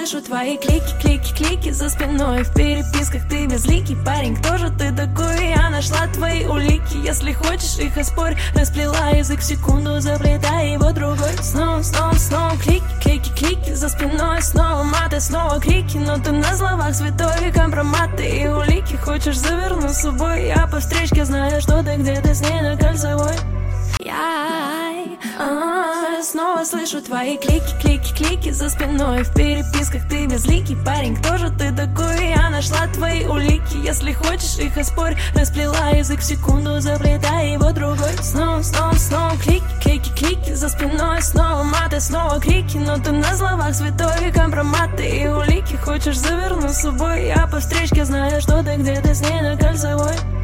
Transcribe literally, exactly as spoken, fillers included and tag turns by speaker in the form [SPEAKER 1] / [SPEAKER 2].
[SPEAKER 1] слышу твои клики, клики, клики за спиной. В переписках ты безликий парень, кто же ты такой? Я нашла твои улики, если хочешь их оспорь. Расплела язык в секунду, заплетай его другой. Снова, снова, снова клики, клики, клики за спиной. Снова маты, снова крики, но ты на словах святой. Компроматы и улики, хочешь заверну с собой. Я по встречке знаю, что ты где-то с ней на Кольцевой. Я а, снова слышу твои клики, клики, клики за спиной. В переписках ты безликий парень, кто же ты такой? Я нашла твои улики, если хочешь их оспорь. Расплела язык в секунду, заплетай его другой. Снова, снова, снова клики, клики, клики за спиной. Снова маты, снова крики, но ты на словах святой. Компроматы и улики, хочешь заверну с собой. Я по встречке знаю, что ты где-то с ней на Кольцевой.